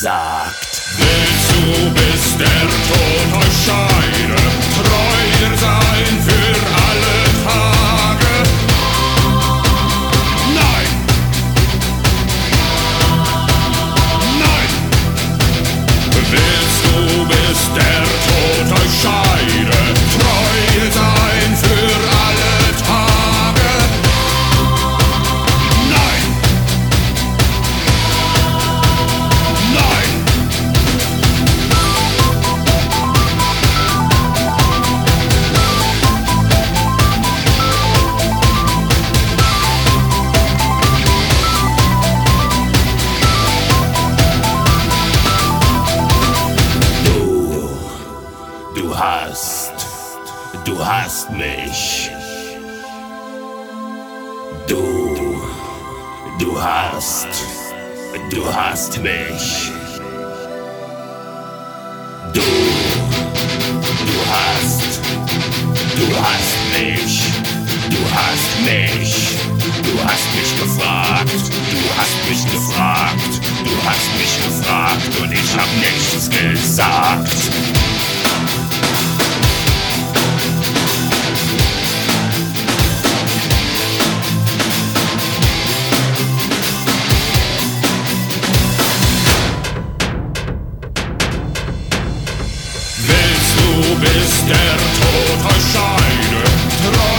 gesagt. Willst du, bis der Tod euch scheide, treu sein für alle Tage? Nein! Nein! Willst du, bis der Tod euch scheide, treu sein für alle Tage? Nein! Nein! Du hast mich. Du hast mich. Du hast mich. Du hast mich. Du hast mich gefragt. Du hast mich gefragt. Du hast mich gefragt und ich hab nichts gesagt. Bis der Tod euch scheide,